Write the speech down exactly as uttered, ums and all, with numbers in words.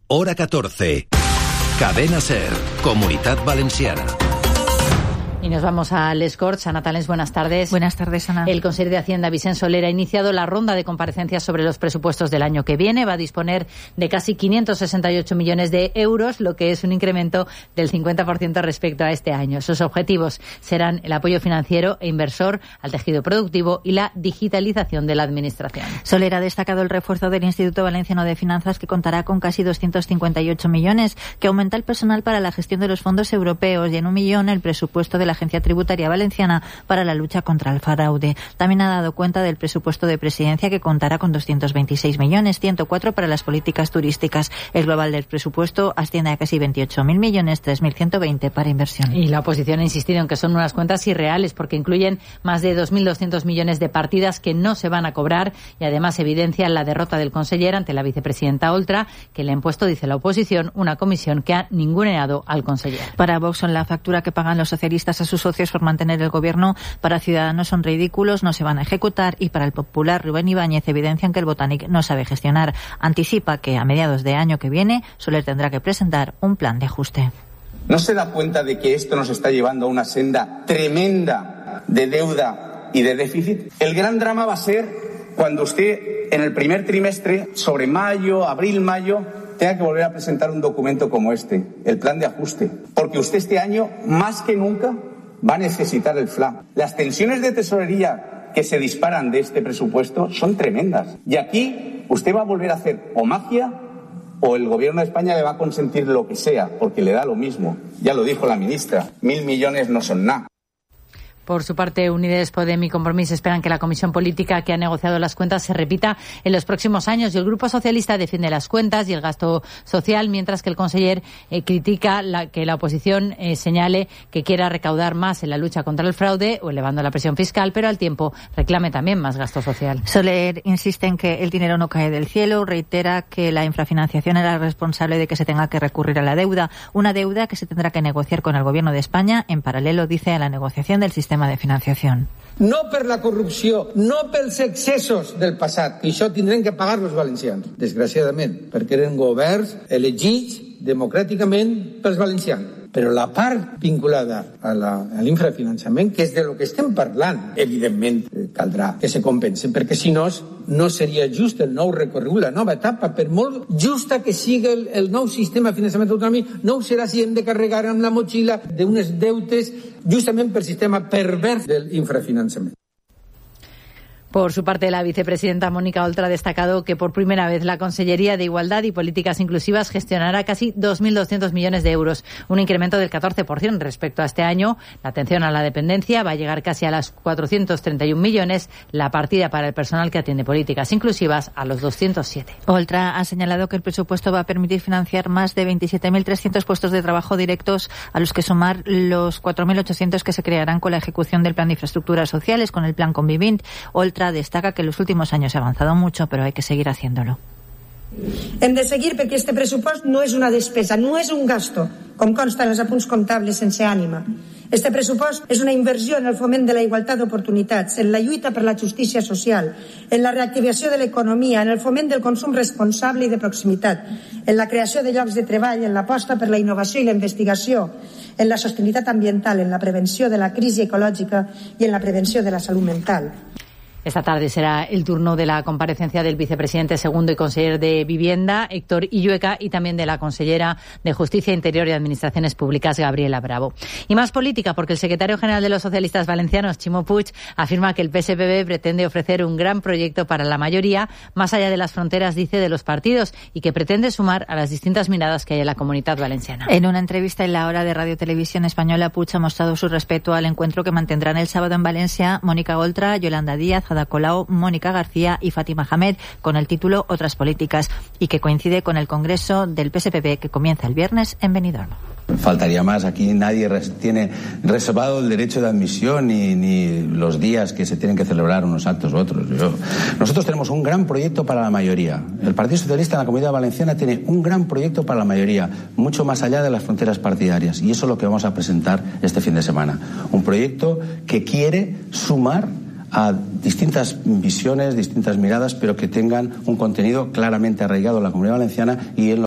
Hora catorce. Cadena SER, Comunitat Valenciana. Y nos vamos a Les Corts. Ana Talens, buenas tardes. Buenas tardes, Ana. El consejero de Hacienda, Vicent Soler, ha iniciado la ronda de comparecencias sobre los presupuestos del año que viene. Va a disponer de casi quinientos sesenta y ocho millones de euros, lo que es un incremento del cincuenta por ciento respecto a este año. Sus objetivos serán el apoyo financiero e inversor al tejido productivo y la digitalización de la administración. Soler ha destacado el refuerzo del Instituto Valenciano de Finanzas, que contará con casi doscientos cincuenta y ocho millones, que aumenta el personal para la gestión de los fondos europeos y en un millón el presupuesto de la Agencia Tributaria Valenciana para la lucha contra el fraude. También ha dado cuenta del presupuesto de presidencia, que contará con doscientos veintiséis millones, ciento cuatro para las políticas turísticas. El global del presupuesto asciende a casi veintiocho mil millones, tres mil ciento veinte para inversión. Y la oposición ha insistido en que son unas cuentas irreales porque incluyen más de dos mil doscientos millones de partidas que no se van a cobrar y además evidencian la derrota del conseller ante la vicepresidenta Oltra, que le ha impuesto, dice la oposición, una comisión que ha ninguneado al conseller. Para Vox son la factura que pagan los socialistas a sus socios por mantener el gobierno. Para Ciudadanos son ridículos, no se van a ejecutar, y para el popular Rubén Ibáñez evidencian que el Botanic no sabe gestionar. Anticipa que a mediados de año que viene Soler tendrá que presentar un plan de ajuste. ¿No se da cuenta de que esto nos está llevando a una senda tremenda de deuda y de déficit? El gran drama va a ser cuando usted en el primer trimestre, sobre mayo, abril, mayo, tenga que volver a presentar un documento como este, el plan de ajuste. Porque usted este año, más que nunca, va a necesitar el F L A. Las tensiones de tesorería que se disparan de este presupuesto son tremendas. Y aquí usted va a volver a hacer o magia o el gobierno de España le va a consentir lo que sea, porque le da lo mismo. Ya lo dijo la ministra, mil millones no son nada. Por su parte, Unides Podem y Compromís esperan que la comisión política que ha negociado las cuentas se repita en los próximos años, y el Grupo Socialista defiende las cuentas y el gasto social, mientras que el conseller eh, critica la, que la oposición eh, señale que quiera recaudar más en la lucha contra el fraude o elevando la presión fiscal, pero al tiempo reclame también más gasto social. Soler insiste en que el dinero no cae del cielo, reitera que la infrafinanciación era responsable de que se tenga que recurrir a la deuda, una deuda que se tendrá que negociar con el Gobierno de España en paralelo, dice, a la negociación del sistema de financiación. No per la corrupció, no pels excessos del passat, que això tindrem que pagar els valencians, desgraciadament, perquè eren governs elegits democràticament pels valencians. Però la part vinculada a l'infrafinançament, que és de lo que estem parlant, evidentment caldrà que se compensi, perquè si no, no seria just el nou recorregut, la nova etapa, per molt justa que sigui el, el nou sistema de finançament autonòmic, no ho serà si hem de carregar amb la motxilla d'unes deutes justament pel sistema pervers del infrafinançament. Por su parte, la vicepresidenta Mónica Oltra ha destacado que por primera vez la Consellería de Igualdad y Políticas Inclusivas gestionará casi dos mil doscientos millones de euros, un incremento del catorce por ciento respecto a este año. La atención a la dependencia va a llegar casi a las cuatrocientos treinta y un millones, la partida para el personal que atiende políticas inclusivas a los doscientos siete. Oltra ha señalado que el presupuesto va a permitir financiar más de veintisiete mil trescientos puestos de trabajo directos, a los que sumar los cuatro mil ochocientos que se crearán con la ejecución del Plan de Infraestructuras Sociales, con el Plan Convivint. Oltra destaca que en los últimos años se ha avanzado mucho, pero hay que seguir haciéndolo. Hem de seguir perquè este pressupost no és una despesa, no és un gasto, com consta en els apunts comptables sense ànima. Este pressupost és una inversió en el foment de la igualtat d'oportunitats, en la lluita per la justícia social, en la reactivació de l'economia, en el foment del consum responsable i de proximitat, en la creació de llocs de treball, en l'aposta per la innovació i la investigació, en la sostenibilitat ambiental, en la prevenció de la crisi ecològica i en la prevenció de la salut mental. Esta tarde será el turno de la comparecencia del vicepresidente segundo y consejero de Vivienda, Héctor Illueca, y también de la consellera de Justicia, Interior y Administraciones Públicas, Gabriela Bravo. Y más política, porque el secretario general de los socialistas valencianos, Ximo Puig, afirma que el P S P B pretende ofrecer un gran proyecto para la mayoría, más allá de las fronteras, dice, de los partidos, y que pretende sumar a las distintas miradas que hay en la comunidad valenciana. En una entrevista en la hora de Radio Televisión Española, Puig ha mostrado su respeto al encuentro que mantendrán el sábado en Valencia Mónica Oltra, Yolanda Díaz, Ada Colau, Mónica García y Fátima Hamed, con el título Otras Políticas, y que coincide con el Congreso del P S P B que comienza el viernes en Benidorm. Faltaría más. Aquí nadie res, tiene reservado el derecho de admisión ni, ni los días que se tienen que celebrar unos actos u otros. Yo, nosotros tenemos un gran proyecto para la mayoría. El Partido Socialista en la Comunidad Valenciana tiene un gran proyecto para la mayoría, mucho más allá de las fronteras partidarias. Y eso es lo que vamos a presentar este fin de semana. Un proyecto que quiere sumar a distintas visiones, distintas miradas, pero que tengan un contenido claramente arraigado en la Comunidad Valenciana y en